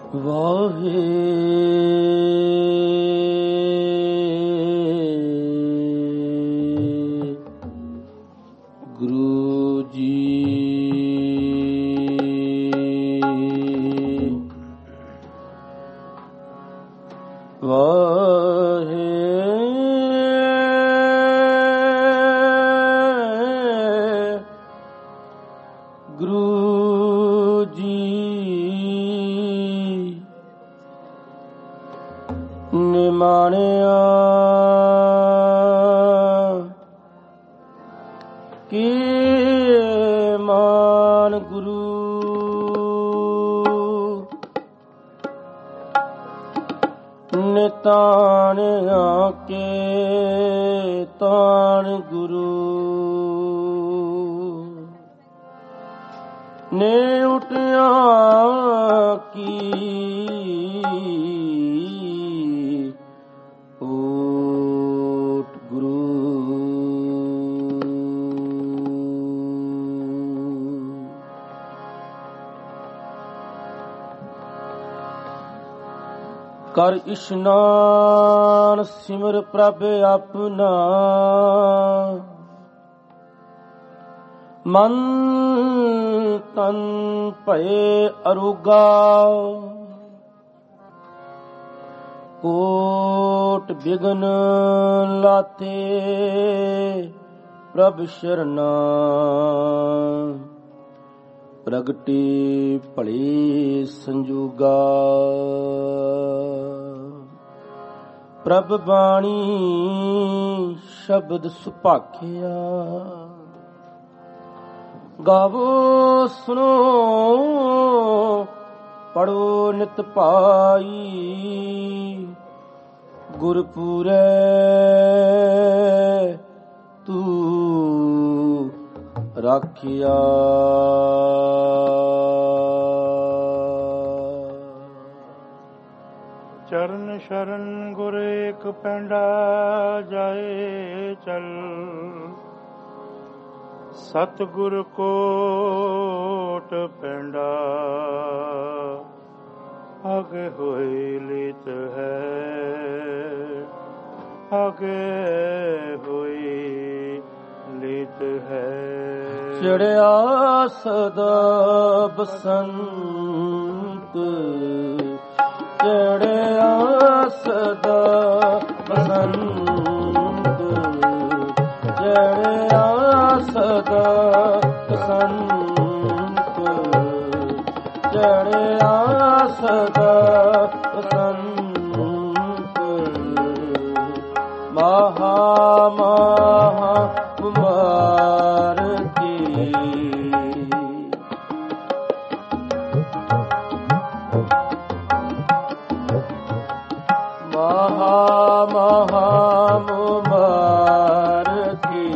ਵਾਹੇ ਗੁਰੂ ਜੀ ਵਾਹੇ ਗੁਰੂ ਜੀ ਨਿਮਾਣਿਆ ਕੀ ਮਾਨ ਗੁਰੂ ਨਿਤਾਣਿਆ ਕੇ ਤਾਣ ਗੁਰੂ ਨੇ ਉਠਿਆ ਕੀ ਓਟ ਗੁਰੂ ਕਰ ਇਸ਼ਨਾਨ ਸਿਮਰ ਪ੍ਰਭ ਆਪਣਾ ਮਨ ਤਨ ਭਏ ਅਰੋਗਾ ਕੋਟ ਬਿਗਨ ਲਾਤੇ ਪ੍ਰਭ ਸ਼ਰਨਾ ਪ੍ਰਗਟੀ ਭਲੀ ਸੰਜੋਗਾ ਪ੍ਰਭ ਬਾਣੀ ਸ਼ਬਦ ਸੁਭਾਖਿਆ ਗਾਵੋ ਸੁਣੋ ਪੜੋ ਨਿਤ ਭਾਈ ਗੁਰਪੂਰੈ ਤੂੰ ਰਾਖਿਆ ਚਰਨ ਸ਼ਰਨ ਗੁਰ ਏਕ ਪੈਂਡਾ ਜਾਏ ਚਲ ਸਤਿਗੁਰ ਕੋਟ ਪੈਂਡਾ ਆਗੇ ਹੋਈ ਲੀਤ ਹੈ ਆਗੇ ਹੋਈ ਲੀਤ ਹੈ ਚੜਿਆ ਸਦਾ ਬਸੰਤ ਚੜਿਆ ਸਦਾ ਬਸੰਤ ਚੜਿਆ ਸਦਾ ਬਸੰਤ ਚੜਿਆ ਸਦਾ ਬਸੰਤ ਮਹਾ ਮਹਾ ਕੁਮਾਰ ਕੀ ਮਹਾ ਮਹਾ ਮੁਬਾਰਕੀ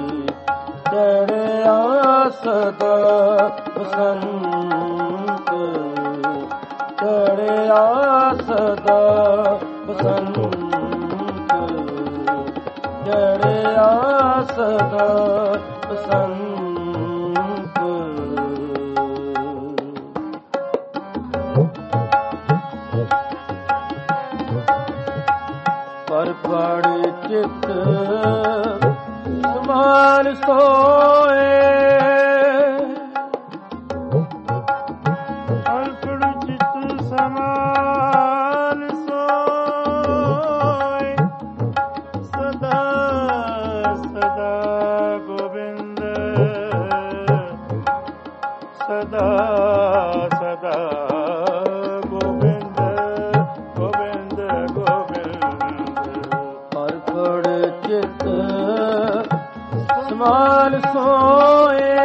ਚੜਿਆ ਸਦਾ ਬਸੰਤ ਚੜਿਆ ਸਦਾ ਬਸੰਤ ਚੜਿਆ ਸਦਾ ਬਸੰਤ ਪਰ ਪੜ ਚਿਤ ਸਮਾਨ ਸੋਏ ਪਰ ਪੜ ਚਿਤ ਸਮਾਨ ਸੋਏ ਸਦਾ ਸਦਾ ਗੋਬਿੰਦ ਸਦਾ ਸਦਾ ਸਮਾਨ ਸੋਏ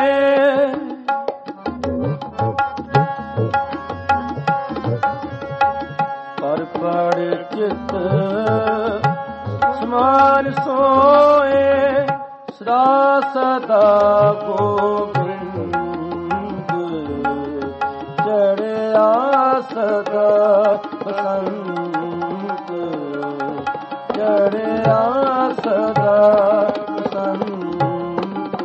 ਪਰ ਪੜ ਚਿਤ ਸਮਾਨ ਸੋਏ ਸਦਾ ਸਦਾ ਗੋਬਿੰਦ ਚੜਿਆ ਸਦਾ ਬਸੰਤ ਚੜਿਆ ਸਦਾ ਬਸੰਤ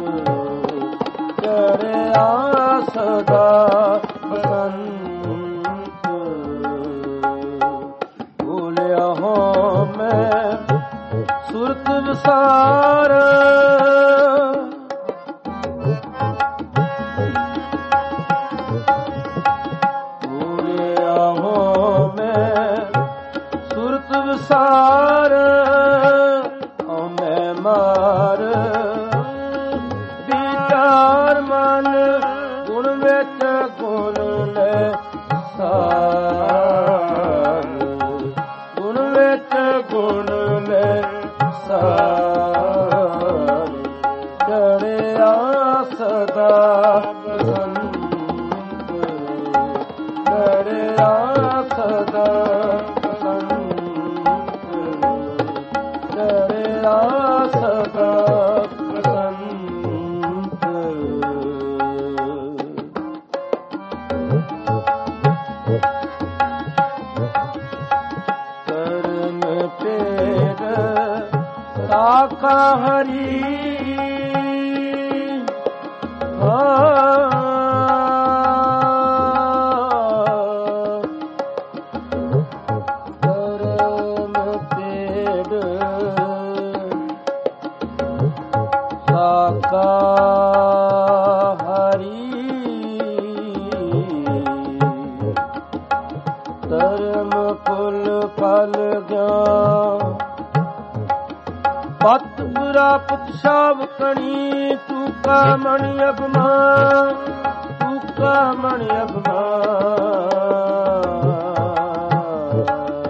ਚੜਿਆ ਸਦਾ ਬਸੰਤ ਸੰਸਾਰ ਪੂਰਿਆ ਹੋਵੇਂ ਸੁਰਤ ਵਿਸਾਰ ਉਹਨੇ ਮਾਰ ਵਿਚਾਰ ਮਨ ਗੁਣ ਵਿੱਚ ਗੁਣ ਲੈ ਸਾਰ ਗੁਣ ਵਿੱਚ ਗੁਣ ਲੈ ਸਾਰ ਚੜਿਆ ਸਦਾ ਬਸੰਤ ਚੜਿਆ ਸਦਾ ਬਸੰਤ ਚੜਿਆ ਸਦਾ ਬਸੰਤ ਕਰਮ ਤੇਰ ਸਾਖਾ ਹਰੀ ਕਰਮ ਤੇਰ ਸਾਖਾ ਹਰੀ ਧਰਮ ਕੁਲ ਫਲ ਗਿਆਨ ਪਤ ਪ੍ਰਾਪਤ ਸਭ ਕਣੀ ਤੂਕਾ ਮਣਿ ਅਭਿਮਾਨ ਤੂਕਾ ਮਣਿ ਅਭਿਮਾਨ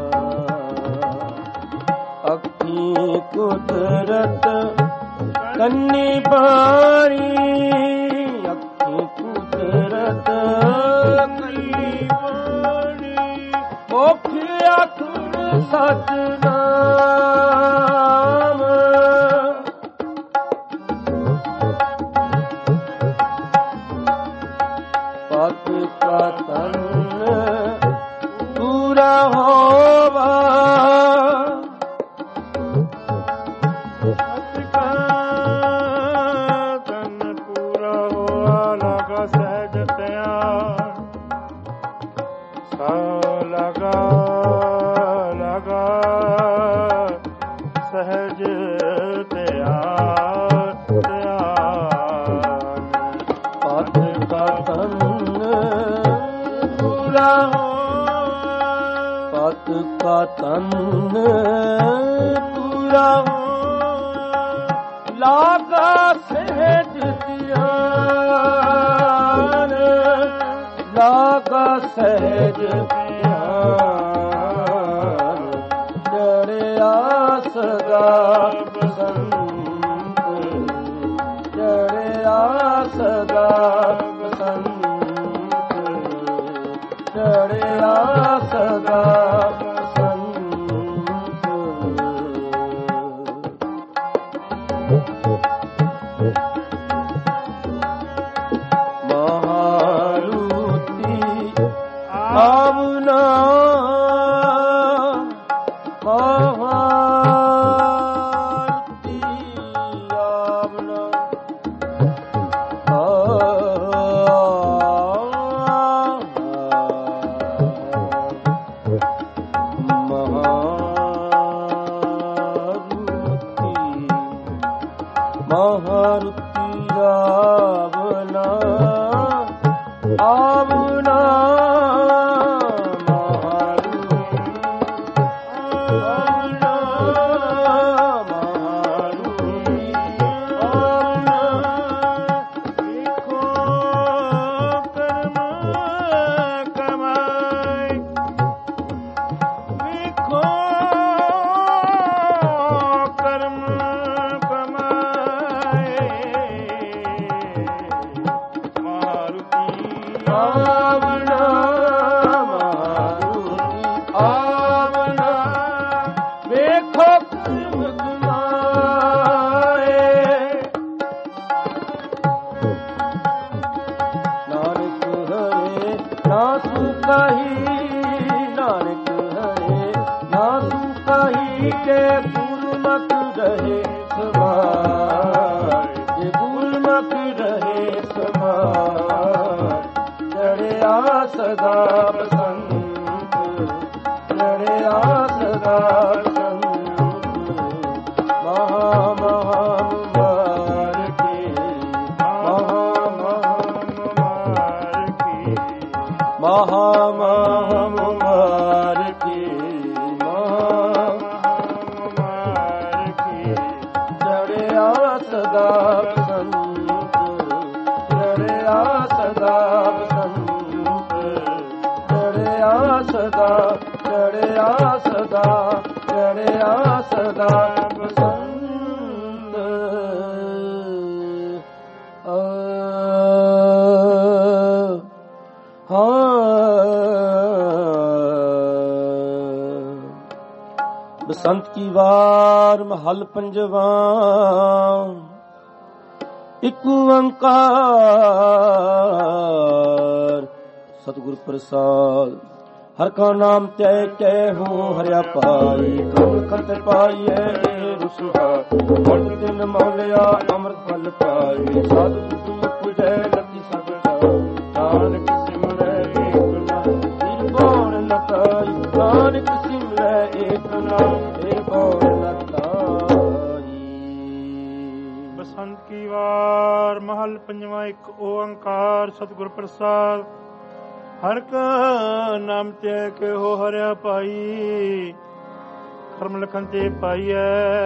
ਅੱਖੀ ਕੁਦਰਤ ਕੰਨੀ ਬਾਣੀ ਅੱਖੀ ਕੁਦਰਤ ਕੰਨੀ ਬਾਣੀ ਮੁਖ ਅਖੁਰ ਸਚ ਨਾਮ ਪਤ ਕਾ ਤਨ ਪੂਰਾ ਹੋਵਾ ਪਤ ਕਾ ਤਨ ਪੂਰਾ ਹੋਆ ਲਗਾ ਸਹਿਜ ਤਿਆਰ ਸਾ ਲਗਾ ਲਗਾ ਸਹਿਜ ਤਿਆਰ ਤਿਆਰ ਪਤ ਕਾ ਤਨ ਪੂਰਾ ਪਤ ਕਾ ਤਨ ਪੂਰਾ ਲਾਗਾ ਸਹਿਜ ਧਿਆਨ ਲਾਗਾ ਸਹਿਜ ਧਿਆਨ ਚੜਿਆ ਸਦਾ ਬਸੰਤ ਚੜਿਆ ਸਦਾ ਬਸੰਤ ਚੜਿਆ ਸਦਾ ਬਸੰਤ ਮਹਾਰੂਤੀ ਆਵਨਾ ਮਹਾਰੂਤੀ ਆਵਨਾ ਮਹਾਰੂਤੀ ਆਵਨਾ ਆਵਨਾ ਸਦਾ ਬਸੰਤ ਲੜਿਆ ਸਦਾ ਬਸੰਤ ਮਹਾ ਮਹਾ ਮਹਾ ਮਾਰ ਕੀ ਚੜਿਆ ਸਦਾ ਬਸੰਤ ਚੜਿਆ ਸਦਾ ਬਸੰਤ ਚੜਿਆ ਸਦਾ ਚੜਿਆ ਸਦਾ ਚੜਿਆ ਸਦਾ ਬਸੰਤ बसंत की वार महल पंजवा एक ओंकार सतगुर प्रसाद हर का नाम तय कै हो हरिया पाई कम खत पाइए रुसहा मन दिन मौलिया अमृत फल पाई साधु पूजै लती सबदा नानक सिमरै एक नाम निर्गुण लताई नानक सिमरै एक नाम निर्गुण लताई। बसंत की वार महल पंजवा एक ओंकार सतगुर प्रसाद हर का नाम ते के हो हरिया पाई कर्म लखन ते पाइए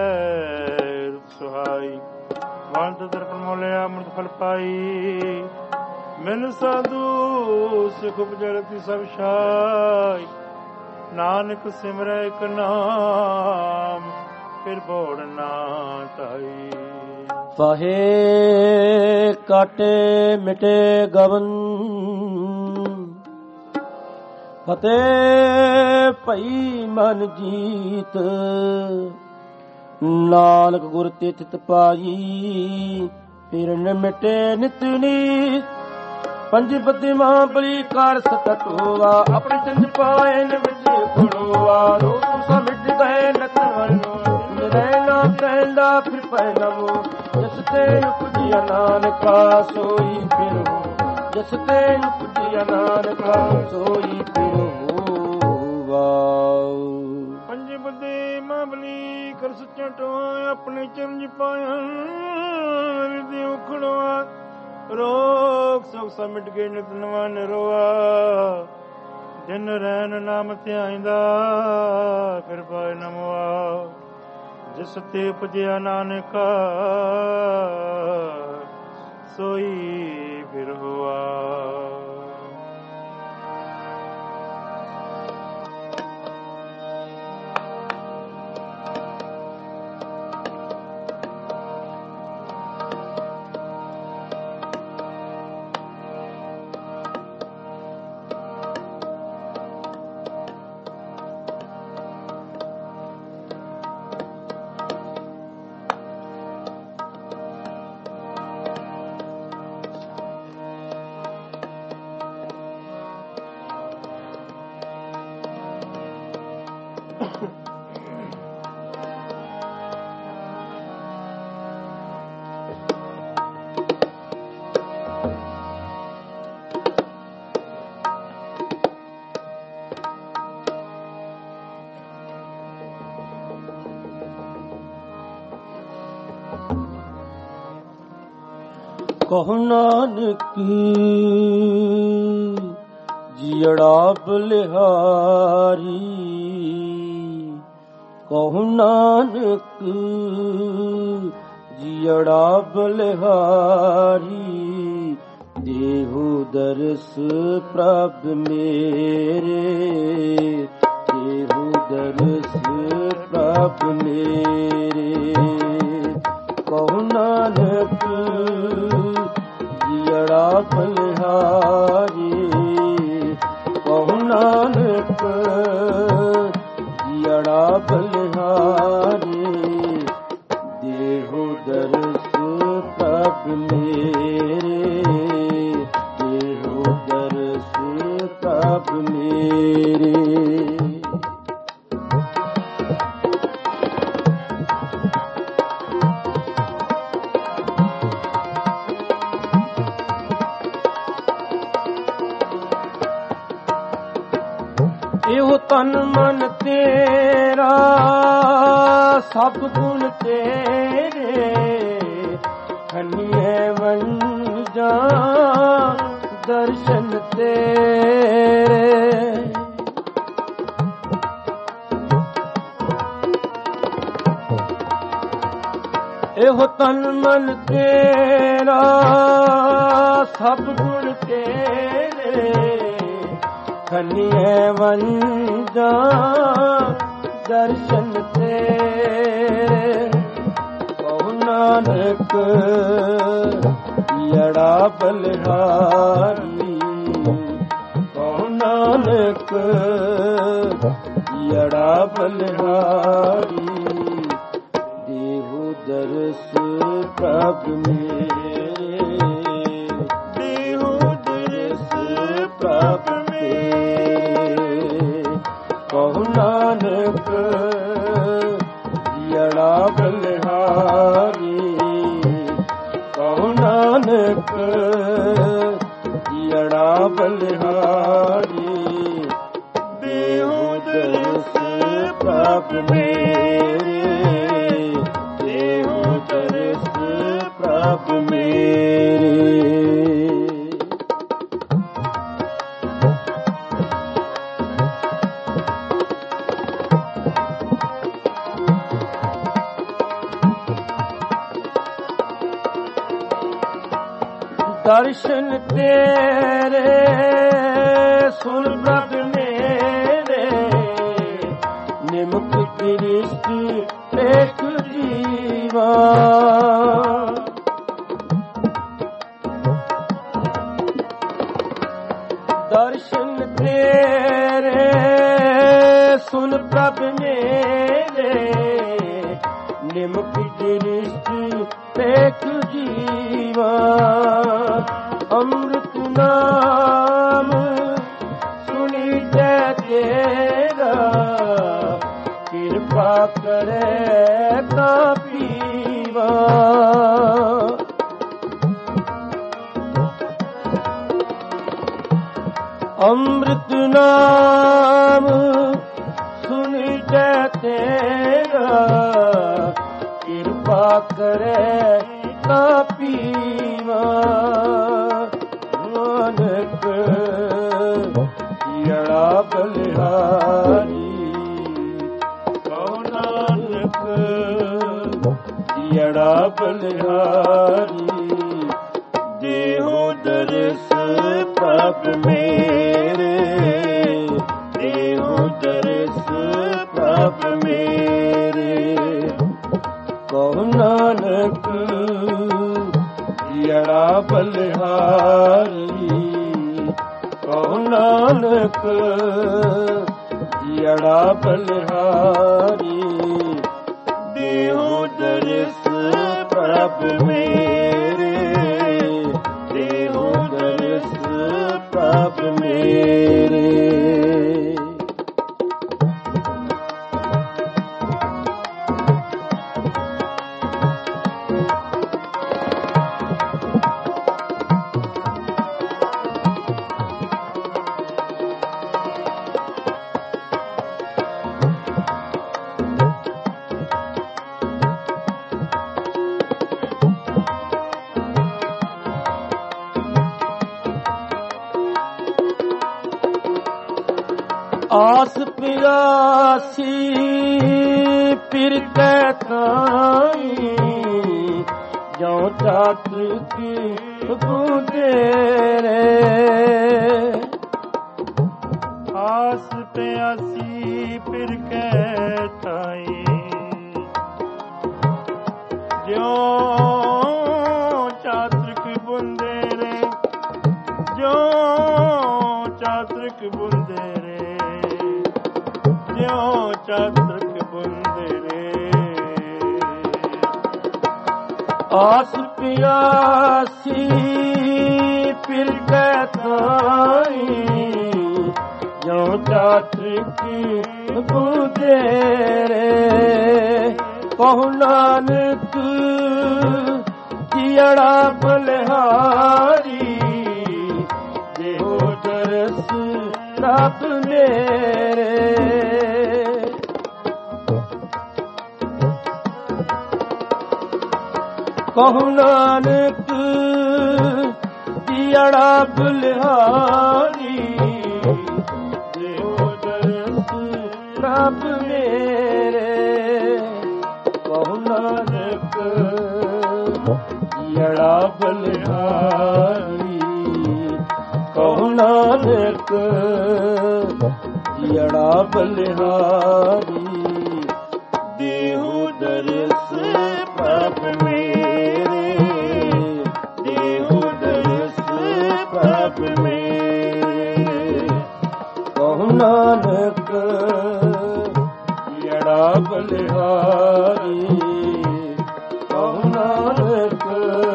सुहाई वांत दर्पण मोले अमृत फल पाई मैन साधु सिख उपजरती सब शाई नानक सिमरै एक नाम फिर बोड़ ना ताई। फाहे काटे मिटे गवन ਫਤਿਹ ਭਈ ਮਨ ਜੀਤ ਨਾਨਕ ਗੁਰ ਤੇ ਚਿਤ ਪਾਈ ਫਿਰ ਨ ਮਿਟੇ ਨਿਤ ਨੀਤ ਪੰਜ ਬਦਮਾਂ ਬਲੀ ਕਰ ਸਕਤ ਹੋਆ ਆਪਣੀ ਚੰਦ ਪਾਏ ਨ ਵਿੱਚ ਖੜੋਆ ਰੋਗ ਸਮਿਟ ਗਏ ਨਤਨ ਰਹਿਣਾ ਕਹਿੰਦਾ ਫਿਰ ਪੈ ਨਮੋ ਜਿਸ ਤੇ ਉਪਜਿਆ ਨਾਨਕਾ ਸੋਈ ਫਿਰ ਜਿਸ ਤੇ ਉਪਜਿਆ ਨਾਨਕਾ ਸੋਈ ਫਿਰ ਹੋਵਾਉ। ਪੰਜ ਬਦੇ ਮਾਬਲੀ ਕਰ ਸੱਚਾ ਟੋਆ ਆਪਣੇ ਚਰਨ ਪਾਇਆ ਵਿਰਦੇ ਉਖੜਵਾ ਰੋਗ ਸਭ ਸਮਿਟ ਗਏ ਨਿਤ ਨਵਾ ਨਿਰੋਆ ਦਿਨ ਰਹਿਣ ਨਾਮ ਧਿਆਇਂਦਾ ਫਿਰ ਪਾਏ ਨਮਵਾ ਜਿਸ ਤੇ ਉਪਜਿਆ ਨਾਨਕਾ ਸੋਈ ਫਿਰ ਹੋਆ। ਕਹੁ ਨਾਨਕ ਜੀੜਾ ਬਲਿਹਾਰੀ ਕਹੁ ਨਾਨਕ ਜੀੜਾ ਬਲਿਹਾਰੀ ਦੇਹੁ ਦਰਸ ਪ੍ਰਭ ਮੇਰੇ ਦੇਹੁ ਦਰਸ ਪ੍ਰਭ ਮੇਰੇ ਕਹੁ ਨਾਨਕ ਜੀੜਾ ਬਲਿਹਾਰੀ ਕਹੁ ਨਾਨਕ ਜੀੜਾ ਬਲਿਹਾਰੀ ਦੇਹੁ ਦਰਸ ਪ੍ਰਭ ਮੇਰੇ ਦੇਹੁ ਦਰਸ ਪ੍ਰਭ ਮੇਰੇ। ਇਹੋ ਤਨ ਮਨ ਤੇਰਾ ਸਭ ਗੁਣ ਤੇਰੇ ਖੰਨੀਏ ਵੰਜਾ ਦਰਸ਼ਨ ਤੇਰੇ। ਇਹੋ ਤਨ ਮਨ ਤੇਰਾ ਸਭ ਗੁਣ ਤੇਰੇ, ਖੰਨੀਏ ਵੰਜਾਂ ਦਰਸ਼ਨ ਤੇਰੇ। ਕਹੋ ਨਾਨਕ ਯੜਾ ਬਲਿਹਾਰੀ, ਕਹੋ ਨਾਨਕ ਯੜਾ ਬਲਿਹਾਰੀ। ਦੇਹੁ ਦਰਸ ਪ੍ਰਭ ਮੇਰੇ, ਦੇਹੁ ਦਰਸ ਪ੍ਰਭ ਮੇਰੇ। ਕਹੋ ਨਾਨਕ ਯੜਾ ਬਲਿਹਾਰੀ, ਕਹੋ ਨਾਨਕ ਯੜਾ ਬਲਿਹਾਰੀ। ਦੇਹੁ ਦਰਸ ਪ੍ਰਭ ਮੇਰੇ, ਦੇਹੁ ਦਰਸ ਪ੍ਰਭ ਮੇਰੇ। ਦਰਸ਼ਨ ਤੇਰੇ ਸੁਣ ਪ੍ਰਭ ਮੇਰੇ, ਨਿਮਕ ਦ੍ਰਿਸ਼ਟ ਏਕ ਜੀਵਾ। ਦਰਸ਼ਨ ਤੇਰੇ ਸੁਣ ਪ੍ਰਭ ਮੇਰੇ, ਨਿਮਕ ਦ੍ਰਿਸ਼ਟ ਏਕ ਜੀਵਾ। ਅੰਮ੍ਰਿਤ ਨਾਮ ਸੁਣੀ ਜੈ ਤੇਰਾ, ਕਿਰਪਾ ਕਰੇ ਤਾਂ ਪੀਵਾ। ਅੰਮ੍ਰਿਤ ਨਾਮ ਸੁਣੀ ਜੈ ਤੇਰਾ, ਕਿਰਪਾ ਕਰੇ ਤਾਂ ਪੀਵਾ। ਨਾਨਕ ਯੜਾ ਬਲਿਹਾਰੀ, ਕਹੋ ਨਾਨਕ ਯੜਾ ਬਲਿਹਾਰੀ। ਦੇਹੁ ਦਰਸ ਪ੍ਰਭ ਮੇਰੇ, ਦੇਹੁ ਦਰਸ ਪ੍ਰਭ ਮੇਰੇ। ਕਹੋ ਨਾਨਕ ਯੜਾ ਬਲਿਹਾਰੀ, ਕਹੋ ਨਾਨਕ ਯੜਾ ਬਲਿਹਾਰੀ। ਦੇਹੁ ਦਰਸ ਪ੍ਰਭ ਮੇਰੇ, ਦੇਹੁ ਦਰਸ ਪ੍ਰਭ ਮੇਰੇ। ਆਸ ਪਿਆਸੀ ਫਿਰ ਕੈ ਥਾਈ, ਜੋ ਚਾਤਰ ਕੀ ਬੂੰਦੇਰੇ। ਆਸ ਪਿਆਸੀ ਫਿਰ ਕੈ ਥਾਈ, ਜੋ ਚਾਤਰਿਕ ਬੂੰਦੇਰੇ, ਜੋ ਚਾਤਰਿਕ ਬੂੰਦੇਰੇ, ਜਿਉ ਚਾਤਰਿਕ ਬੂੰਦੇਰੇ। ਆਸ ਪਿਆਸੀ ਫਿਰ ਕੈ ਥਾਈ, ਜਿਉ ਚਾਤਰਿਕ ਬੂੰਦੇਰੇ। ਕਹੋ ਨਾਨਕ ਯੜਾ ਬਲਿਹਾਰੀ, ਦੇਹੁ ਦਰਸ ਪ੍ਰਭ ਮੇਰੇ। ਕਹੋ ਨਾਨਕ ਜੜਾ ਬਲਿਹਾਰੀ ਦੇਹੁ ਦਰਸ ਪ੍ਰਭ ਮੇਰੇ ਕਹੁ ਨਾਨਕ ਜੜਾ ਬਲਿਹਾਰੀ ਕਹੁ ਨਾਨਕ ਜੜਾ ਬਲਿਹਾਰੀ ਦੇਹੁ ਦਰਸ ਪ੍ਰਭ ਮੇਰੇ ਦੇਹੁ ਦਰਸ ਪ੍ਰਭ ਮੇਰੇ ਕਹੁ ਨਾਨਕ ਜੜਾ ਬਲਿਹਾਰੀ ਕਹੁ ਨਾਨਕ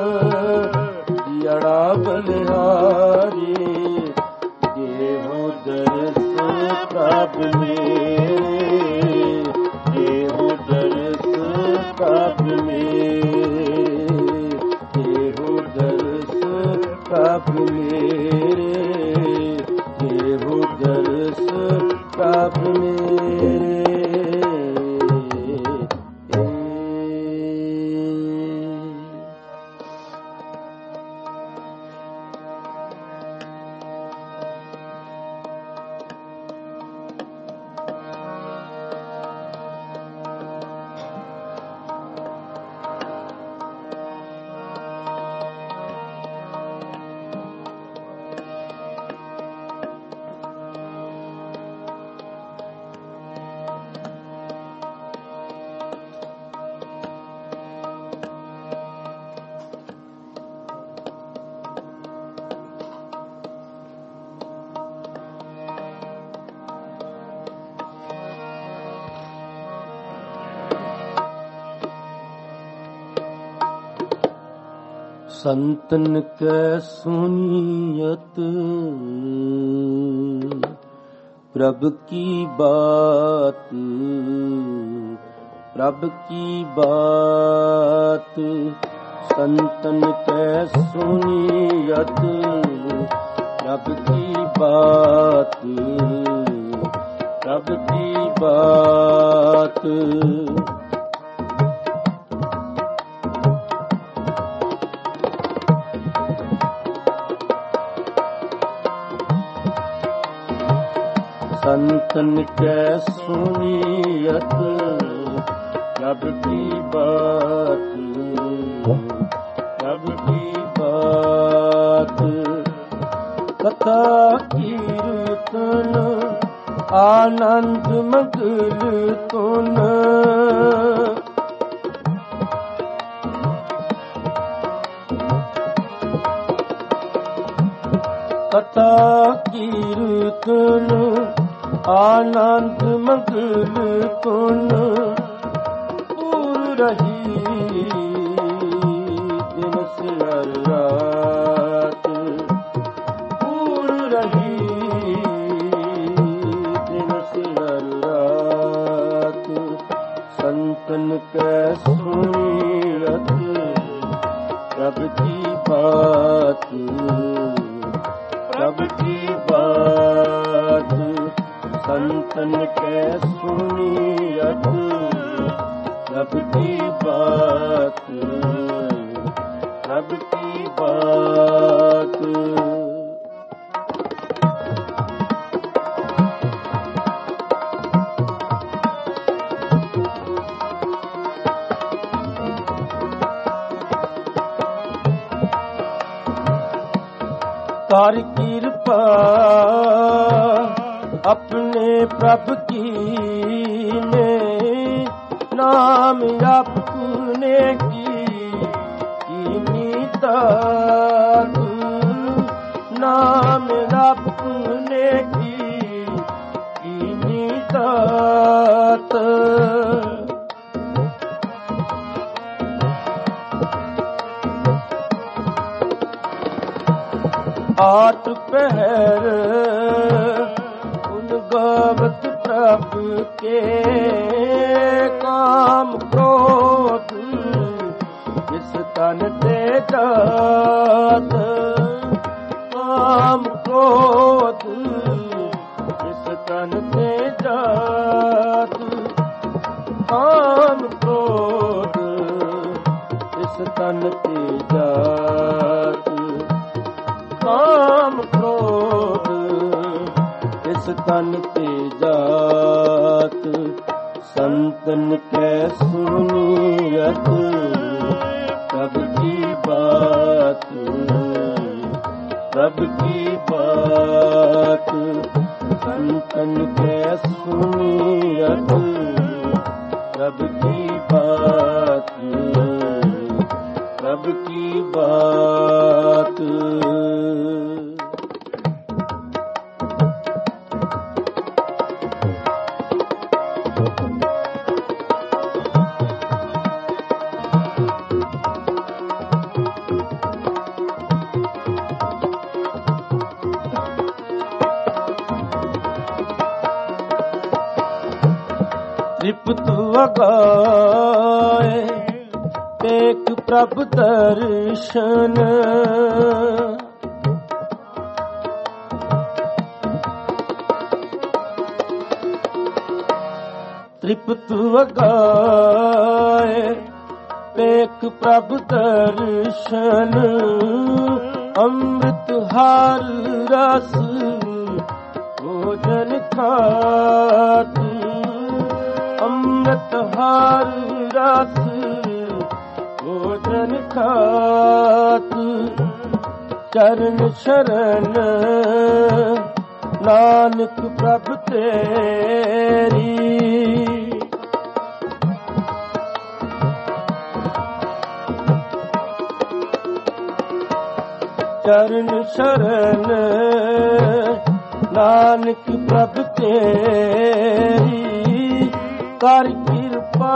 ਜੜਾ ਬਲਿਹਾਰੀ ਦੇਹੁ ਦਰਸ ਪ੍ਰਭ ਮੇਰੇ ਦੇਹੁ ਦਰਸ ਪ੍ਰਭ ਮੇਰੇ ਦੇਹੁ ਦਰਸ ਪ੍ਰਭ ਮੇਰੇ ਦੇਹੁ ਦਰਸ ਪ੍ਰਭ ਮੇਰੇ। संतन के सुनियत प्रभु की बात प्रभु की बात संतन के सुनियत प्रभु की बात प्रभु की बात संतन के सुनियत प्रभु की बात प्रभु की बात कथा कीर्तन आनंद मगल तुन कथा कीर्तन आनंद मंगल तुन पूर रही दिन से हर रात पूर रही दिन से हर रात संतन के सुनियत प्रभु की बात प्रभु की बात संतन के सुनियत प्रभु की बात प्रभु की बात कर कृपा अपने प्रभु की ने नाम अपने की दात नाम अपने की दात आठ पहर गावत प्रभु के काम क्रोध जिस तन ते जात काम क्रोध जिस तन ते जात काम क्रोध जिस तन ते जात ਕਾਮ ਕ੍ਰੋਧ ਇਸ ਤਨ ਤੇ ਜਾਤ ਸੰਤਨ ਕੈ ਸੁਨੀਅਤ ਪ੍ਰਭ ਕੀ ਬਾਤ ਪ੍ਰਭ ਕੀ ਬਾਤ ਸੰਤਨ ਕੈ ਸੁਨੀਅਤ ਪ੍ਰਭ ਕੀ ਬਾਤ ਪ੍ਰਭ ਕੀ ਬਾਤ ਤ੍ਰਿਪਤ ਵਗਾਏ ਏਕ ਪ੍ਰਭ ਦਰਸ਼ਨ ਤ੍ਰਿਪਤ ਵਗਾਏ ਏਕ ਪ੍ਰਭ ਦਰਸ਼ਨ ਅੰਮ੍ਰਿਤ ਹਰ ਰਸ ਭੋਜਨ ਖਾਤ ਅੰਮ੍ਰਿਤ ਹਰ ਰਸ ਭੋਜਨ ਖਾਤ ਚਰਨ ਸ਼ਰਨ ਨਾਨਕ ਪ੍ਰਭ ਤੇਰੀ ਚਰਨ ਸ਼ਰਨ ਨਾਨਕ ਪ੍ਰਭ ਤੇਰੀ ਕਰ ਕਿਰਪਾ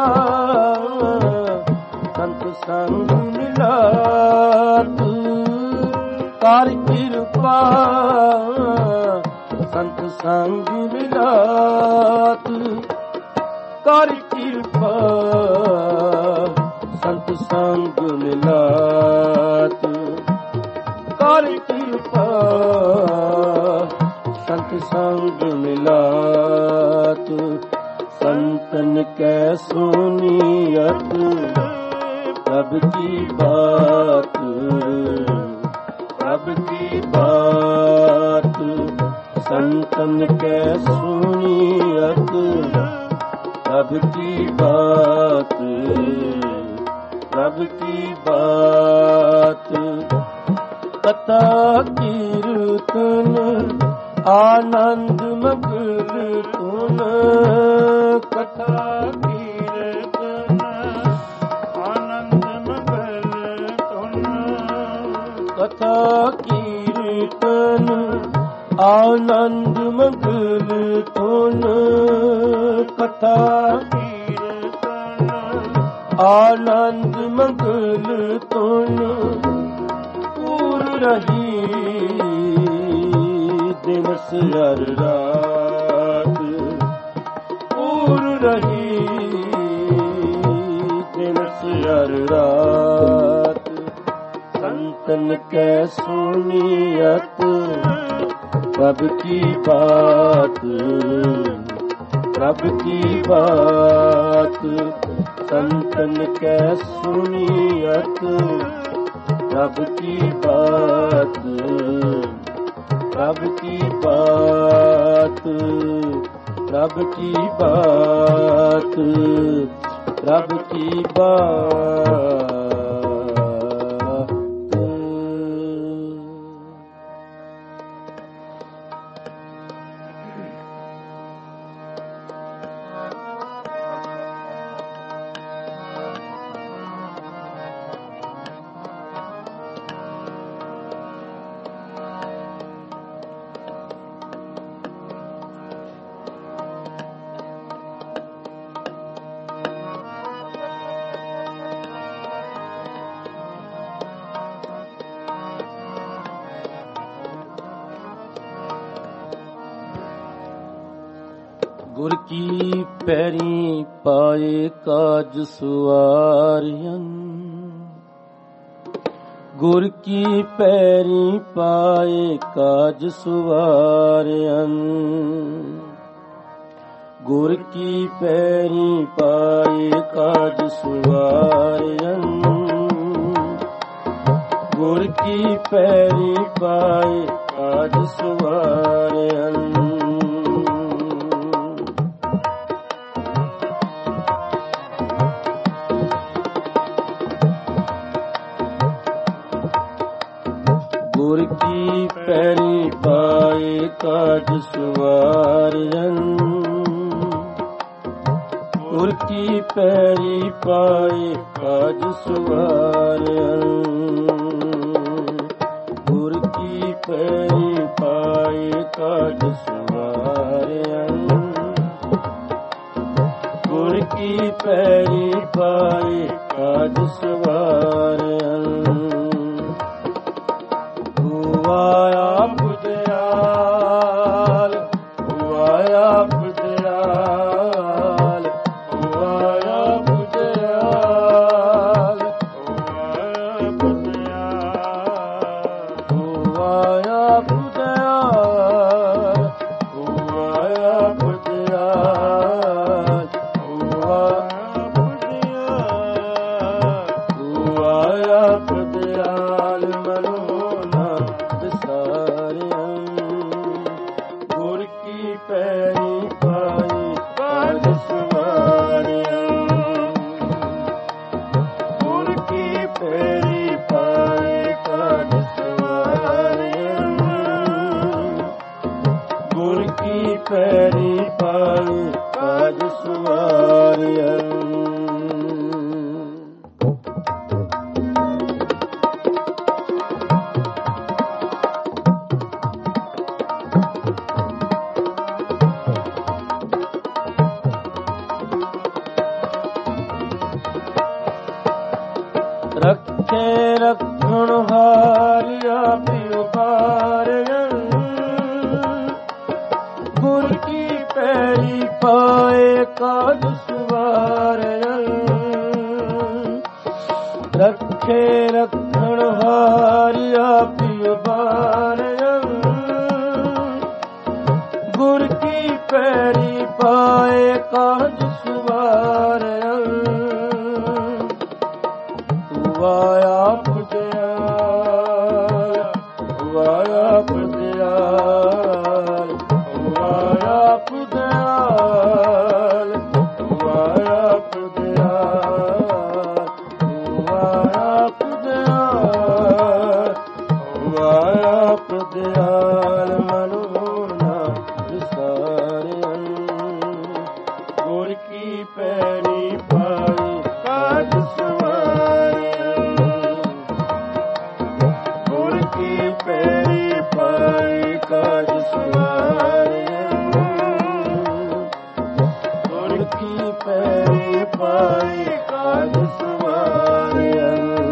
ਸੰਤ ਸੰਗ ਮਿਲਾਤ ਕਰ ਕਿਰਪਾ ਸੰਤ ਸੰਗ ਮਿਲਾਤ ਕਰ ਕਿਰਪਾ ਸੰਤ ਸੰਗ ਮਿਲਾਤ ਕਰ ਕਿਰਪਾ ਸੰਤ ਸੰਗ ਮਿਲਾਤ ਸੰਤਨ ਕੈ ਸੁਨੀਅਤ ਪ੍ਰਭ ਕੀ ਬਾਤ ਪ੍ਰਭ ਕੀ ਬਾਤ ਸੰਤਨ ਕੈ ਸੁਨੀਅਤ ਪ੍ਰਭ ਕੀ ਬਾਤ ਪ੍ਰਭ ਕੀ ਬਾਤ ਕਥਾ ਕੀਰਤਨ ਆਨੰਦ ਮਗਨ ਧੁਨ ਕਥਾ ਕੀਰਤਨ ਆਨੰਦ ਮਗਨ ਧੁਨ ਕਥਾ ਕੀਰਤਨ ਆਨੰਦ ਮਗਨ ਧੁਨ ਕਥਾ ਕੀਰਤਨ ਆਨੰਦ ਮਗਨ ਧੁਨ ਪੂਰ ਰਹੀ ਦਿਵਸ ਹਰ ਰਾਤ ਪੂਰ ਰਹੀ ਦਿਵਸ ਹਰ ਰਾਤ ਸੰਤਨ ਕੈ ਸੁਨੀਅਤ ਪ੍ਰਭ ਕੀ ਬਾਤ ਪ੍ਰਭ ਕੀ ਬਾਤ ਸੰਤਨ ਕੈ ਸੁਨੀਅਤ ਪ੍ਰਭ ਕੀ ਬਾਤ ਪ੍ਰਭ ਕੀ ਬਾਤ ਪ੍ਰਭ ਕੀ ਬਾਤ ਪ੍ਰਭ ਕੀ ਬਾਤ ਗੁਰ ਕੀ ਪੈਰੀ ਪਾਏ ਕਾਜ ਸੁਆਰਿਆਂ ਗੁਰ ਕੀ ਪੈਰੀ ਪਾਏ ਕਾਜ ਸੁਵਾਰਿਆਂ ਗੁਰ ਕੀ ਪੈਰੀ ਪਾਏ ਕਾਜ ਸੁਵਾਰਿਆਂ ਗੁਰ ਕੀ ਪੈਰੀ ਪਾਏ ਕਾਜ ਸਵਾਰਿਆ। ਗੁਰ ਕੀ ਪੈਰੀ ਪਾਏ ਕਾਜ ਸਵਾਰਿਆ। ਗੁਰ ਕੀ ਪੈਰੀ ਪਾਏ ਕਾਜ ਸਵਾਰਿਆ। ਗੁਰ ਕੀ ਪੈਰੀ ਪਾਏ ਕਾਜ ਸਵਾਰਿਆ। ਗੁਰ ਕੀ ਪੈਰੀ ਪਾਏ ਕਾਜ ਸਵਾਰਿਆ। ਆਪ ਦਿਆਲ, ਆਪ ਦਿਆਲ, ਆਪ ਦਿਆਲ, ਆਪ ਦਿਆਲ, ਆਪ ਦਿਆਲ, ਆਪ ਦਿਆਲ, ਆਪ ਦਿਆਲ ਮਨੋ ਗੁਰ ਕੀ ਪੈਰੀ ਪਾਏ ਕਾਜ ਸਵਾਰਿਆ। ਗੁਰ ਕੀ ਪੈਰੀ ਪਾਏ ਕਾਜ ਸਵਾਰਿਆ। ਗੁਰ ਕੀ ਪੈਰੀ ਪਾਏ ਕਾਜ ਸਵਾਰਿਆ। ਰੱਖੇ ਰੱਖਣ ਹਾਰਿਆ ਪਿਉ ਬਾਰਿਆ। ਗੁਰ ਕੀ ਪੈਰੀ ਪਾਏ ਕਾਜ ਸਵਾਰਿਆ। ਰੱਖੇ ਰੱਖਣ ਹਾਰਿਆ ਪਿਉ ਬਾਰਿਆ। ਗੁਰ ਕੀ ਪੈਰੀ ਪਾਏ ਕਾਜ ਸਵਾਰਿਆ। ਆਪ ਦਿਆਲ, ਆਪ ਦਿਆਲ, ਆਪ ਦਿਆਲ, ਆਪ ਦਿਆਲ, ਆਪ ਦਿਆਲ, ਆਪ ਦਿਆਲ ਮਨੋ ਨਾ ਵਿਸਾਰਿਆ। ਗੁਰ ਕੀ ਪੈਰੀ ਪਾਏ ਕਾਜ ਸਵਾਰਿਆ। ਗੁਰ ਕੀ ਪੈਰੀ ਪਾਏ ਕਾਜ ਸਵਾਰਿਆ। ਗੁਰ ਕੀ ਪੈਰੀ ਪਾਏ ਕਾਜ ਸਵਾਰਿਆ।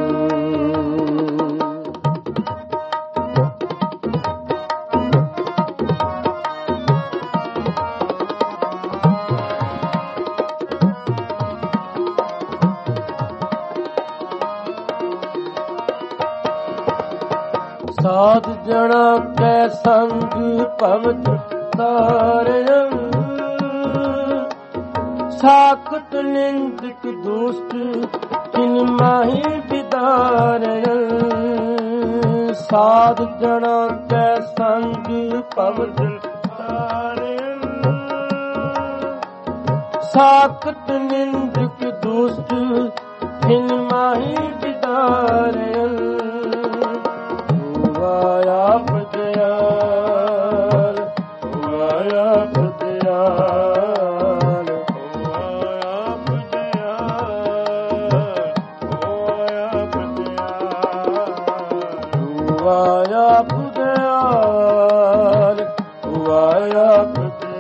ਸਾਧ ਜਣਾ ਕੈ ਸੰਗ ਭਵਤ ਤਾਰਿਆ। ਸਾਖਤ ਨਿੰਦਕ ਦੁਸ਼ਟ ਕਿਨ ਮਾਹੀ ਵਿਦਾਰਿਆ। ਸਾਧ ਜਣਾ ਕੈ ਸੰਗ ਭਵਤ ਤਾਰਿਆ। ਸਾਖਤ ਨਿੰਦਕ ਦੁਸ਼ਟ ਕਿਨ ਮਾਹੀ ਵਿਦਾਰਿਆ। ਆਪ ਦਿਆਲ, ਆਪ ਦਿਆਲ, ਆਪ ਦਿਆਲ, ਆਪ ਦਿਆਲ, ਆਪ ਦਿਆਲ, ਆਪ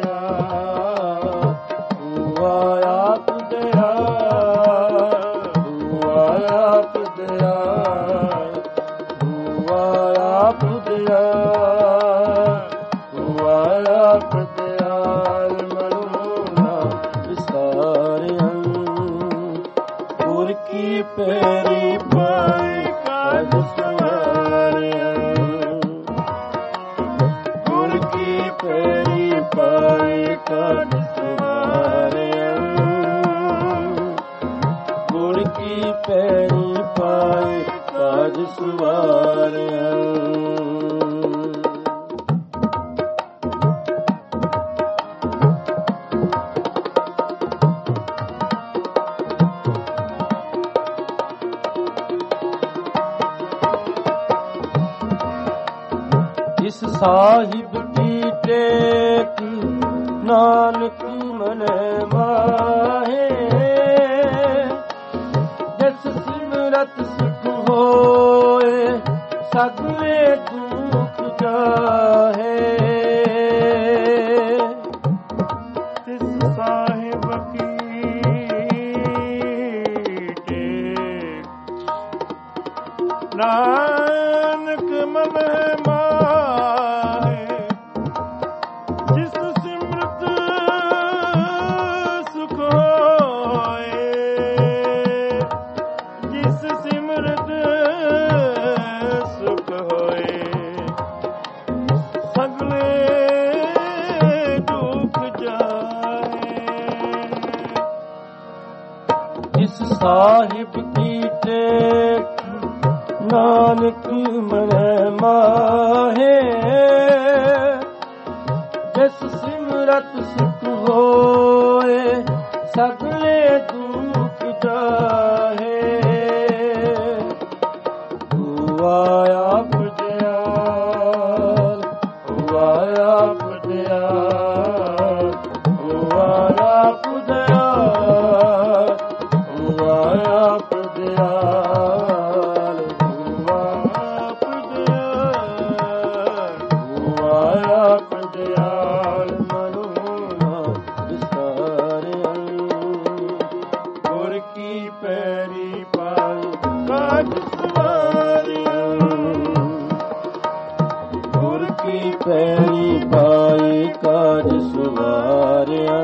ਦਿਆਲ, ਆਪ ਦਿਆਲ, ਆਪ ਦਿਆਲ, ਆਪ ਦਿਆਲ, ਆਪ ਦਿਆਲ ਮਨੋ ਨਾ ਵਿਸਾਰਿਆ। ਗੁਰ ਕੀ ਪੈਰੀ ਪਾਏ ਕਾਜ ਸਵਾਰਿਆ। ਗੁਰ ਕੀ ਪੈਰੀ ਪਾਏ ਕਾਜ ਸਵਾਰਿਆ। ਗੁਰ ਕੀ ਪੈਰੀ ਪਾਏ ਕਾਜ ਸਵਾਰਿਆ। ਜਿਸ ਸਾਹਿਬ ਕੀ ਟੇਕ ਨਾਨਕ ਮਨ ਮਾਹੇ, ਜਿਸ ਸਿਮਰਤ ਸੁਖ ਹੋਏ ਸਗਲੇ ਦੁਖ ਜਾਹੇ। ਤਿਸ ਸਾਹਿਬ ਕੀ ਟੇਕ ਨਾਨਕ ਮਨ ਮਾਹੇ, ਜਿਸ ਸਿਮਰਤ ਸੁਖ ਹੋਏ, ਜਿਸ ਸਿਮਰਤ ਸੁਖ ਹੋਏ ਸਗਲੇ ਦੁਖ ਜਾਏ। ਜਿਸ ਸਾਹਿਬ ਕੀ ਟੇਕ ਨਾਨਕ ਮਨ ਮਾਹੇ, ਜਿਸ ਸਿਮਰਤ ਸੁਖ ਹੋਏ ਸਗਲੇ ਦੁਖ ਜਾਹੇ। ਹੁਆ ਆਪ ਦਿਆਲ, ਹੁਆ ਆਪ ਦਿਆਲ, ਹੁਆ ਆਪ ਦਿਆਲ, ਹੁਆ ਆਪ ਦਿਆਲ, ਹੁਆ ਆਪ ਦਿਆਲ, ਹੁਆ ਆਪ ਦਿਆਲ। ਮਨੋ ਨਾ ਵਿਸਾਰਿਆ, ਗੁਰ ਕੀ ਪੈਰੀ ਪਾਈ ਕਾਜ ਸਵਾਰਿਆ, ਗੁਰ ਕੀ ਪੈਰੀ ਪਾਈ ਕਾਜ ਸਵਾਰਿਆ,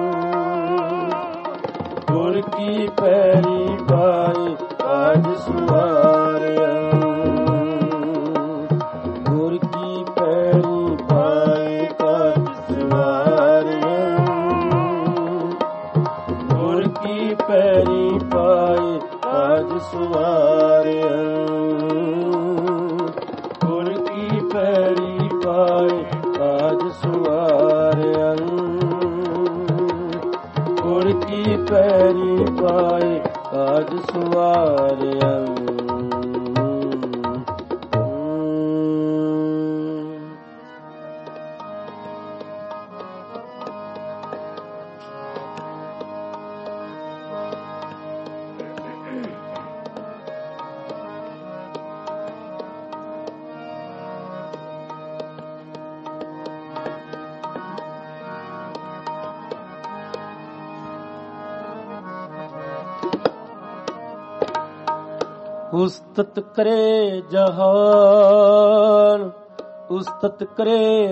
ਗੁਰ ਕੀ ਪੈਰੀ ਪਾਈ ਕਾਜ ਸਵਾਰਿਆ, ਗੁਰ ਕੀ ਪੈਰੀ ਪਾਈ ਕਾਜ ਸਵਾਰਿਆ, ਗੁਰ ਕੀ ਪੈਰੀ ਪਾਈ ਕਾਜ ਸਵਾਰਿਆ, ਗੁਰ ਕੀ ਪੈਰੀ ਪਾਈ ਕਾਜ ਸਵਾਰਿਆ, ਗੁਰ ਕੀ ਪੈਰੀ ਪਾਈ ਕਾਜ ਸਵਾਰਿਆ। ਉਸਤਤ ਕਰੇ ਜਹਾਨ, ਉਸਤਤ ਕਰੇ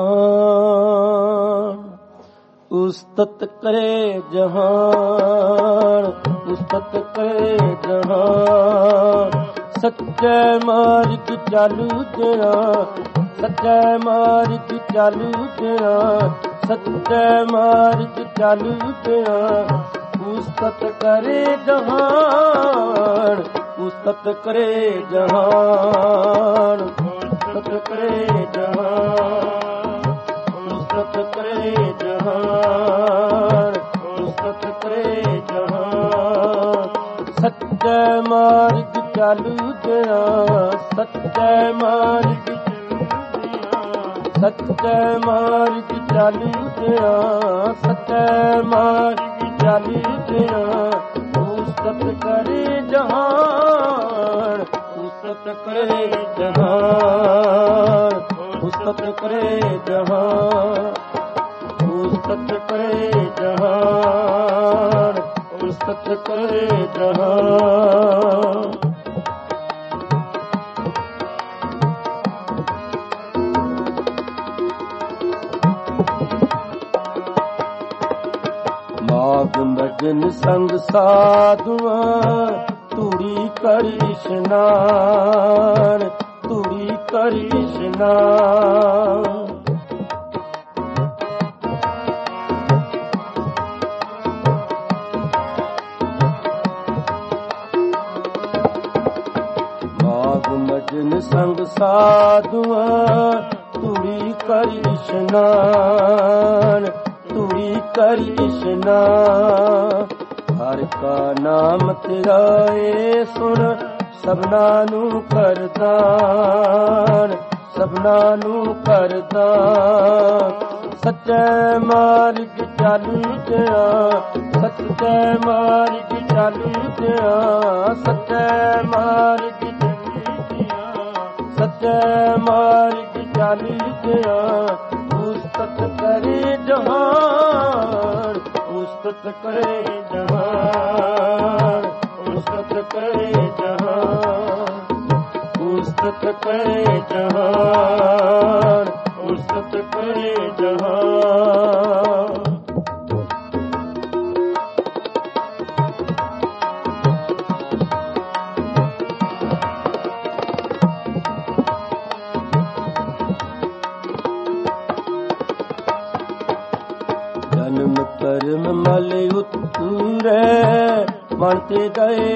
ਜਹਾਨ, ਉਸਤਤ ਕਰੇ ਜਹਾਨ, ਉਸਤਤ ਕਰੇ ਜਹਾਨ। ਸੱਚੇ ਮਾਰਗ ਚਾਲੂ ਤੇਰਾ, ਸੱਚੇ ਮਾਰਗ ਚਾਲੂ ਤੇਰਾ, ਸੱਚੇ ਮਾਰਗ ਚਾਲੂ ਤੇਰਾ। ਉਸਤਤ ਕਰੇ ਜਹਾਨ, ਉਸਤਤ ਕਰੇ ਜਹਾਨ, ਉਸਤਤ ਕਰੇ ਜਹਾਨ, ਉਸਤਤ ਕਰੇ ਜਹਾਨ, ਉਸਤਤ ਕਰੇ ਜਹਾਨ। ਸੱਚੇ ਮਾਰਗ ਚਾਲੂ ਤੇਰਾ, ਸੱਚੇ ਮਾਰਗ, ਸੱਚੇ ਮਾਰਗ ਚਾਲੂ ਤੇਰਾ, ਸੱਚੇ ਮਾਰਗ ਚਾਲੂ ਤੇਰਾ। ਉਸਤਤ ਕਰੇ ਜਹਾਨ, ਉਸਤਤ ਕਰੇ ਜਹਾਨ, ਉਸਤਤ ਕਰੇ ਜਹਾਨ, ਉਸਤਤ ਕਰੇ ਜਹਾਨ, ਉਸਤਤ ਕਰੇ ਜਹਾਨ। ਮਾਗ ਮਜਨ ਸੰਗ ਸਾਧੂਆਂ, ਧੂੜੀ ਕਰੀ ਇਸ਼ਨਾਨ, ਧੂੜੀ ਕਰੀ ਇਸ਼ਨਾਨ। ਮਾਗ ਮਜਨ ਸੰਗ ਸਾਧੂਆਂ, ਧੂੜੀ ਕਰੀ ਇਸ਼ਨਾਨ, ਧੂੜੀ ਕਰੀ ਇਸ਼ਨਾਨ। ਹਰ ਕਾ ਨਾਮ ਤੇਰਾ ਏ ਸੁਣ, ਸਭਨਾ ਨੂੰ ਕਰਦਾਨ, ਸਭਨਾ ਨੂੰ ਕਰਦਾ ਸੱਚੇ ਮਾਰਗ ਚੱਲਦਿਆਂ ਸੱਚੇ ਮਾਰਗ ਚੱਲਦਿਆਂ ਸੱਚੇ ਮਾਰਗ ਚੱਲਦਿਆਂ ਸੱਚੇ ਮਾਰਗ ਚੱਲਦਿਆਂ ਉਸਤਤ ਕਰੇ ਜਹਾਨ ਉਸਤਤ ਕਰੇ ਜਹਾਨ ਉਸਤਤ ਕਰੇ ਜਹਾਨ ਉਸਤਤ ਕਰੇ ਜਹਾਨ ਉਸਤਤ ਕਰੇ ਜਹਾਨ ਜਨਮ ਕਰਮ ਮਲ ਉਤਰੇ ਮਨ ਤੇ ਗਏ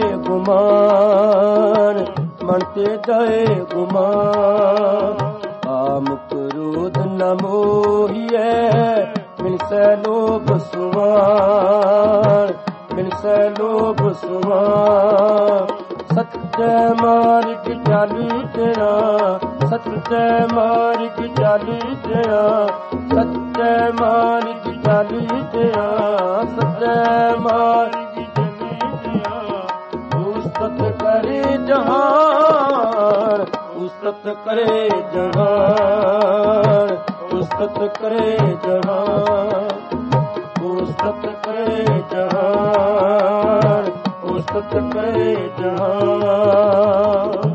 ਗੁਮਾਨ ਮਨ ਤੇ ਗਏ ਗੁਮਾਨ ਕਾਮ ਕ੍ਰੋਧ ਨ ਮੋਹੀਐ ਮਿਨ ਸੈ ਲੋਭ ਸੁਮਾਨ ਮਿਨ ਸੈ ਲੋਭ ਸੁਮਾਨ ਸੱਚੇ ਮਾਰਗ ਚੱਲਦਿਆਂ ਸੱਚੇ ਮਾਰਗ ਚੱਲਦਿਆਂ ਸੱਚੇ ਮਾਰਗ ਚੱਲਦਿਆਂ ਸੱਚੇ ਮਾਰਗ ਚੱਲਦਿਆਂ ਉਸਤਤ ਕਰੇ ਜਹਾਨ ਉਸਤਤ ਕਰੇ ਜਹਾਨ ਉਸਤਤ ਕਰੇ ਜਹਾਨ ਉਸਤਤ ਕਰੇ ਜਹਾਨ ਉਸਤਤ ਕਰੇ ਜਹਾਨ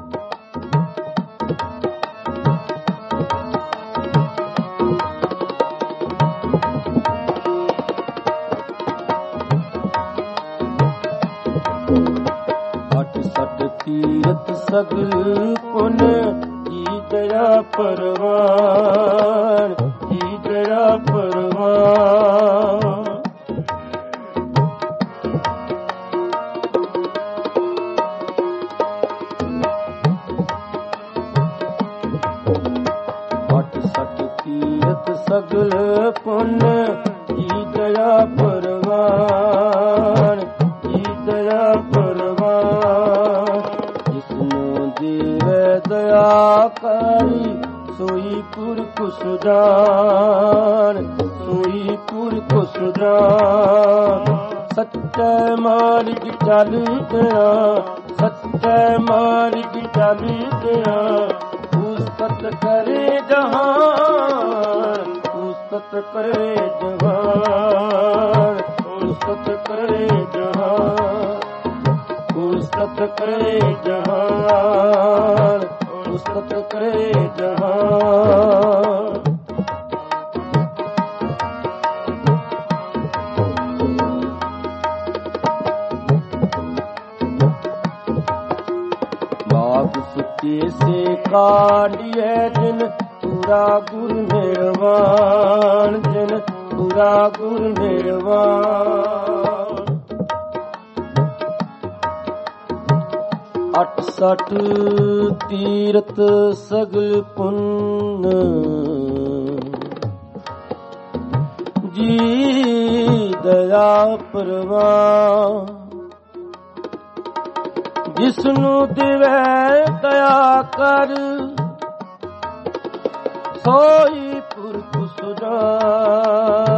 ਤੀਰਥ ਸਗਲ ਪੁਨ ਜੀ ਦਇਆ ਪਰਵਾਨ ਜੀ ਦਇਆ ਪਰਵਾਨ ਅੱਠ ਸੱਠ ਤੀਰਥ ਸਗਲ ਪੁਨ ਜੀ ਦਇਆ ਪਰਵਾਨ ਜੀ ਦਇਆ ਦਇਆ ਕਰੀ ਸੋਈ ਪੁਰਖ ਸੁਜਾਨ ਸੋਈ ਪੁਰਖ ਸੁਜਾਨ ਸੱਚੇ ਮਾਰਗ ਚੱਲਦਿਆਂ ਸੱਚੇ ਮਾਰਗ ਚੱਲਦਿਆਂ ਉਸਤਤ ਕਰੇ ਜਹਾਨ ਉਸਤਤ ਕਰੇ ਜਹਾਨ ਉਸਤਤ ਕਰੇ ਜਹਾਨ ਉਸਤਤ ਕਰੇ ਜਹਾਨ ਉਸਤਤ ਕਰੇ ਜਹਾਨ ਬਾਗ ਸੁੱਚੇ ਸੇ ਕਾਢੀਏ ਜਿਨ ਪੂਰਾ ਗੁਰ ਮਿਹਰਬਾਨ ਜਿਨ ਪੂਰਾ ਗੁਰ ਮਿਹਰਬਾਨ ਅੱਠ ਸੱਠ ਤੀਰਥ ਸਗਲ ਪੁੰਨ ਜੀ ਦਇਆ ਪਰਵਾਨ ਜਿਸਨੂੰ ਦਿਵੈ ਦਇਆ ਕਰ ਸੋਈ ਪੁਰਖ ਸੁਜਾਨ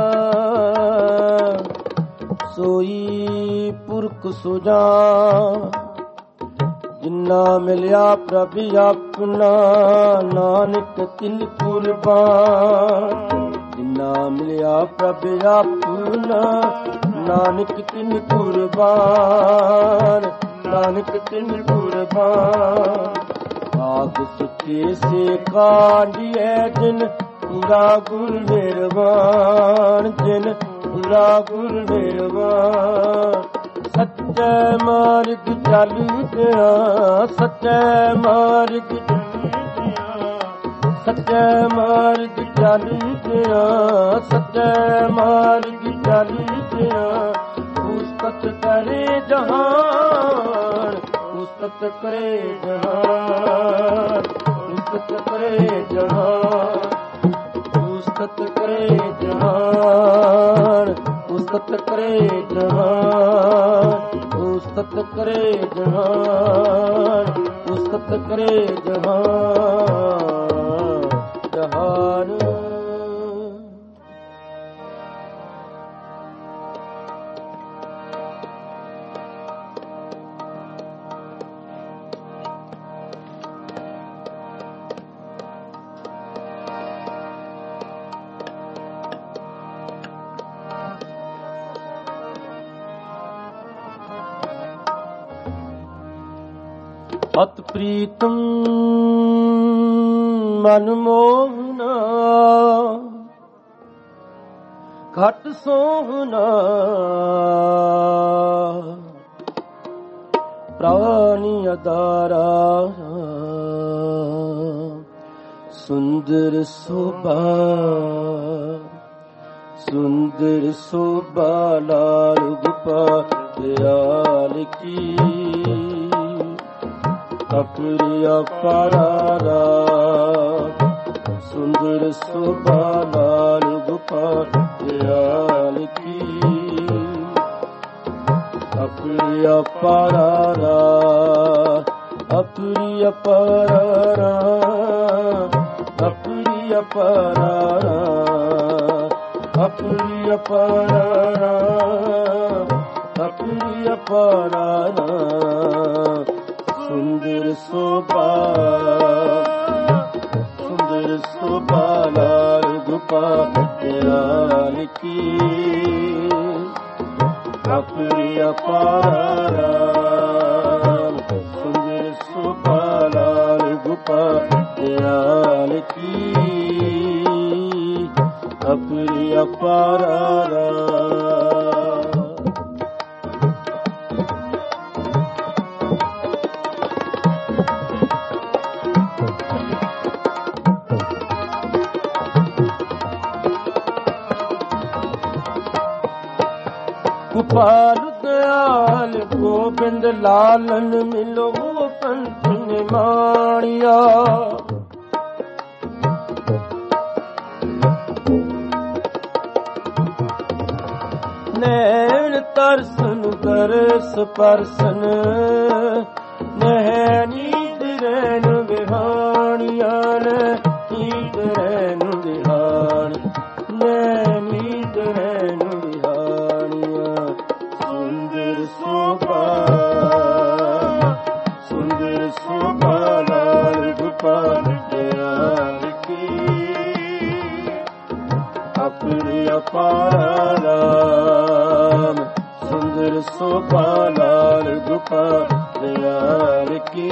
ਸੋਈ ਪੁਰਖ ਸੁਜਾਨ ਜਿਨਾ ਮਿਲਿਆ ਪ੍ਰਭ ਆਪਣਾ ਨਾਨਕ ਤਿਨ ਕੁਰਬਾਨ ਜਿਨਾ ਮਿਲਿਆ ਪ੍ਰਭ ਆਪਣਾ ਨਾਨਕ ਤਿਨ ਕੁਰਬਾਨ ਨਾਨਕ ਤਿਨ ਕੁਰਬਾਨ ਆਗ ਸੁੱਚੇ ਸੇ ਕਾਢੀਏ ਜਿਨ ਪੂਰਾ ਗੁਰ ਮਿਹਰਬਾਨ ਜਿਨ ਪੂਰਾ ਗੁਰ ਮਿਹਰਬਾਨ ਸੱਚੇ ਮਾਰਗ ਚੱਲਦਿਆਂ ਸੱਚੇ ਮਾਰਗ ਚੱਲਦਿਆਂ ਸੱਚੇ ਮਾਰਗ ਚੱਲਦਿਆਂ ਸੱਚੇ ਮਾਰਗ ਚੱਲਦਿਆਂ ਉਸਤਤ ਕਰੇ ਜਹਾਨ ਉਸਤਤ ਕਰੇ ਜਹਾਨ ਉਸਤਤ ਕਰੇ ਜਹਾਨ ਉਸਤਤ ਕਰੇ ਜਹਾਨ ਉਸਤਤ ਕਰੇ ਜਹਾਨ ਉਸਤਤ ਕਰੇ ਜਹਾਨ ਉਸਤਤ ਕਰੇ ਜਹਾਨ ਅਤ ਪ੍ਰੀਤਮ ਮਨ ਮੋਹਨਾ ਘਟ ਸੋਹਨਾ ਪ੍ਰਾਨੀ ਅਦਾਰਾ ਸੁੰਦਰ ਸੋਭਾ ਸੁੰਦਰ ਸੋਭਾ ਲਾਲ ਗੋਪਾਲ ਕੀ ਅਪਰਿਆ ਪਾਰਾ ਸੁੰਦਰ ਸੋਭਾ ਲਾਲ ਗੋਪਾਲ ਕੀ ਅਪਰਿਆ ਪਾਰਾ ਅਪਰਿਆ ਪਾਰਾ ਅਪਰਿਆ ਪਾਰਾ ਅਪਰਿਆ ਪਾਰਾ ਅਪਰਿਆ ਪਾਰਾ ਸੁੰਦਰ ਸੋਭਾ ਸੁੰਦਰ ਸੋਭਾ ਲਾਲ ਗੋਪਾਲ ਕੀ ਅਪਰਿਆ ਪਾਰਾ ਸੁੰਦਰ ਸੋਭਾ ਲਾਲ ਗੋਪਾਲ ਕੀ ਅਪਰਿਆ ਪਾਰਾ ਗੋਪਾਲ ਦਇਆਲ ਗੋਬਿੰਦ ਲਾਲਨ ਮਿਲੋ ਪੰਥ ਨਿਮਾਣਿਆ ਨੈਣ ਤਰਸਨ ਦਰਸ ਪਰਸਨ ਨਹਿ ਨੀਂਦ ਰੈਨ ਵਿਹਾਣੀਆਂ ਨੀਂਦ ਰੈਨ ਵਿਹਾਣੀ ਨੈ ਨੀਂਦ ਰੈਨ ਵਿਹਾਣੀਆਂ ਸੁੰਦਰ ਸੋਭਾ ਸੁੰਦਰ ਸੋਭਾ ਲਾਲ ਗੋਪਾਲ ਕੀ ਅਪਰਿਆ ਪਾਰਾ ਸੁੰਦਰ ਸੋਭਾ ਲਾਲ ਗੋਪਾਲ ਕੀ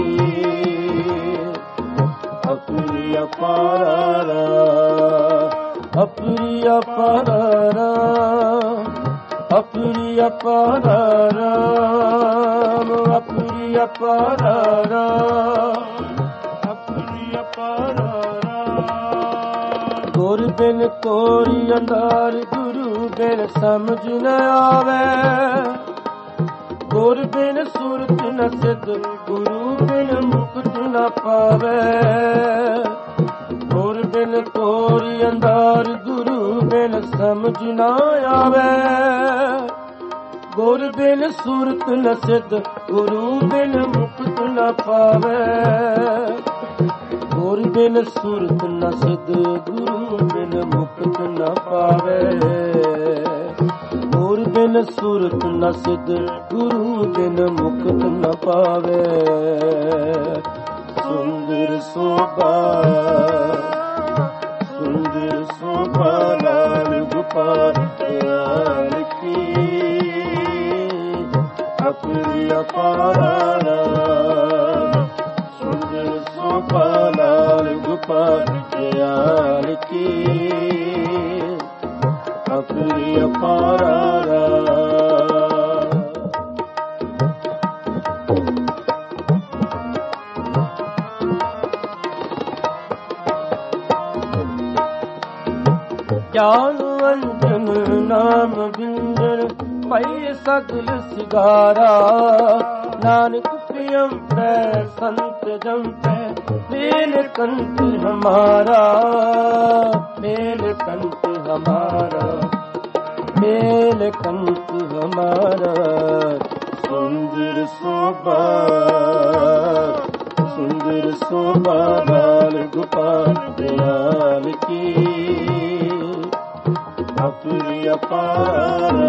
ਅਪਰਿਆ ਪਾਰਾ ਅਪਰਿਆ ਪਾਰਾ ਅਪਰਿਆ ਪਾਰਾ ਅਪਰਿਆ ਪਾਰਾ ਅਪਰਿਆ ਪਾਰਾ ਗੁਰ ਬਿਨ ਕੋਰੀ ਅੰਧਾਰ ਗੁਰੂ ਬਿਨ ਸਮਝ ਨ ਆਵੇ ਗੁਰ ਬਿਨ ਸੁਰਤ ਨ ਸਿਧ ਗੁਰੂ ਬਿਨ ਮੁਕਤ ਨ ਪਾਵੇ ਗੁਰ ਬਿਨ ਕੋਰੀ ਅੰਧਾਰ ਗੁਰੂ ਬਿਨ ਸਮਝ ਨ ਆਵੇ ਗੁਰ ਬਿਨ ਸੁਰਤ ਨ ਸਿਧ ਗੁਰੂ ਬਿਨ ਮੁਕਤ ਨ ਪਾਵੇ ਗੁਰ ਬਿਨ ਸੁਰਤ ਨ ਸਿਧ ਗੁਰੂ ਬਿਨ ਮੁਕਤ ਨ ਪਾਵੇ ਗੁਰ ਬਿਨ ਸੁਰਤ ਨ ਸਿਧ ਗੁਰੂ ਬਿਨ ਮੁਕਤ ਨ ਪਾਵੇ ਸੁੰਦਰ ਸੋਭਾ ਸੁੰਦਰ ਸੋਭਾ ਲਾਲ ਗੋਪਾਲ ਕੀ ਅਪਰਿਆ ਪਾਰਾ ਸੁੰਦਰ ਸੋਭਾ ਲਾਲ ਗੋਪਾਲ ਕੀ ਅਪਰਿਆ ਪਾਰਾ ਗਿਆਨ ਅੰਜਨ ਨਾਮ ਬਿੰਦਰ ਪਈ ਸਗਲ ਸਿਗਾਰਾ ਨਾਨਕ ਪ੍ਰਿਯਮ ਪੈ ਸੰਤ ਜੰਪੈ ਮੇਲ ਕੰਤ ਹਮਾਰਾ ਮੇਲ ਕੰਤ ਹਮਾਰਾ ਮੇਲ ਕੰਤ ਹਮਾਰਾ ਸੁੰਦਰ ਸੋਭਾ ਸੁੰਦਰ ਸੋਭਾ ਲਾਲ ਗੋਪਾਲ ਕੀ ਅਪਰਿਆ ਪਾਰਾ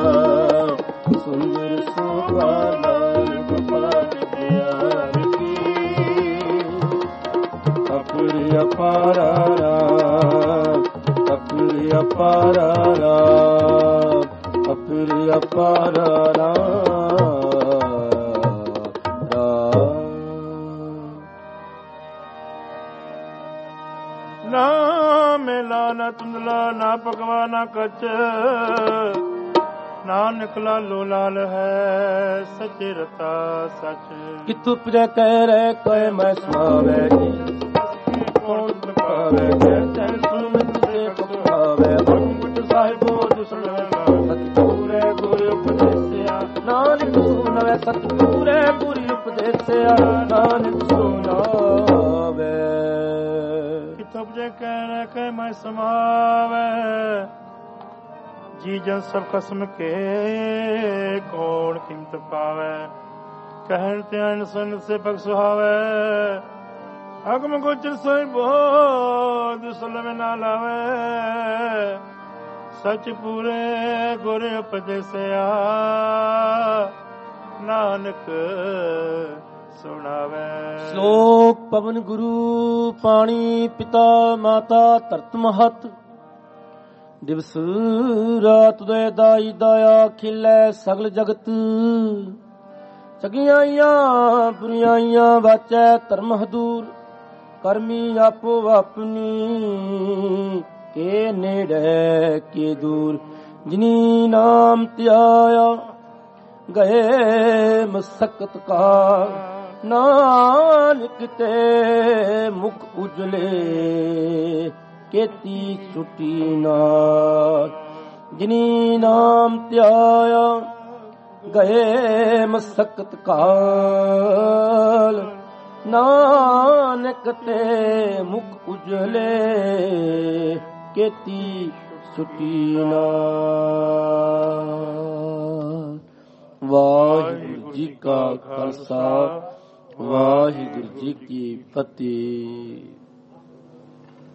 ਸੁੰਦਰ ਸੋਭਾ ਲਾਲ ਗੋਪਾਲ ਕੀ ਅਪਰਿਆ ਪਾਰਾ ਅਪਰਿਆ ਪਾਰਾ ਅਪਰਿਆ ਪਾਰਾ ਨਾ ਮੇਲਾ ਨਾ ਤੁੰਦਲਾ ਨਾ ਪਕਵਾ ਨਾ ਕੱਚ, ਨਾਨਕ ਲਾਲੋ ਲਾਲ ਹੈ ਸੱਚੇ ਰਤਾ ਸੱਚ। ਕਿਤੁ ਉਪਜੈ ਕਹਿ ਰਹਿ ਕੈ ਮੈਂ ਸਮਾਵੈ ਜੀ, ਕੌਣ ਪਾਵੇ ਜੈ ਸੁਣ ਮਿਤ ਤੇ ਪਖਾਵੇ। ਅੰਮ੍ਰਿਤ ਸਾਹਿਬੋ ਦੁਸਰੇ ਸਤਿਗੁਰੇ ਗੁਰ ਉਪਦੇਸਿਆ, ਨਾਨਕ ਸੁਣਾਵੇ ਸਤਿਗੁਰੇ ਗੁਰ ਉਪਦੇਸਿਆ, ਨਾਨਕ ਸੁਣਾਵੇ। ਕਿਤੁ ਉਪਜੈ ਕਹਿ ਰਹਿ ਕੈ ਮੈਂ ਸਮਾਵੈ, ਜੀ ਜਨ ਸਭ ਖਸਮ ਕੇ ਕੌਣ ਕੀਮਤ ਪਾਵੈ। ਕਹਿਣ ਤੇ ਅਨ ਸੁਨ ਸੇ ਪਗ ਸੁਹਾਵੈ, ਅਗਮ ਗੋਚਰ ਸਾਹਿਬੋ ਦੁਸਲਮ ਨਾ ਲਾਵੈ। ਸਚ ਪੂਰੇ ਗੁਰ ਉਪਦੇਸਿਆ, ਨਾਨਕ ਸੁਣਾਵੈ। ਸ਼ਲੋਕ ਪਵਨ ਗੁਰੂ ਪਾਣੀ ਪਿਤਾ ਮਾਤਾ ਧਰਤ ਮਹਤ, ਦਿਵਸ ਰਾਤ ਦੇ ਦਾਈ ਦਾਇਆ ਖਿਲੇ ਸਗਲ ਜਗਤ। ਚੰਗਿਆਈਆਂ ਬੁਰਾਈਆਂ ਵਾਚੈ ਧਰਮ ਹਦੂਰ, ਕਰਮੀ ਆਪੋ ਆਪਣੀ ਕੇ ਨੇੜੇ ਕੇ ਦੂਰ। ਜਿਨੀ ਨਾਮ ਧਿਆਇਆ ਗਏ ਮਸਕਤ ਕਾ, ਨਾਨਕ ਤੇ ਮੁਖ ਉਜਲੇ ਕੇਤੀ ਛੁਟੀ ਨਾਥ। ਜਿਨੀ ਨਾਮ ਧਿਆਇਆ ਗਏ ਮਸਕਤ ਕਾਲ, ਨਾਨਕ ਤੇ ਮੁਖ ਉਜਲੇ ਕੇਤੀ ਛੁਟੀ ਨਾਥ। ਵਾਹਿਗੁਰੂ ਜੀ ਕਾ ਖਾਲਸਾ, ਵਾਹਿਗੁਰੂ ਜੀ ਕੀ ਫਤਿਹ।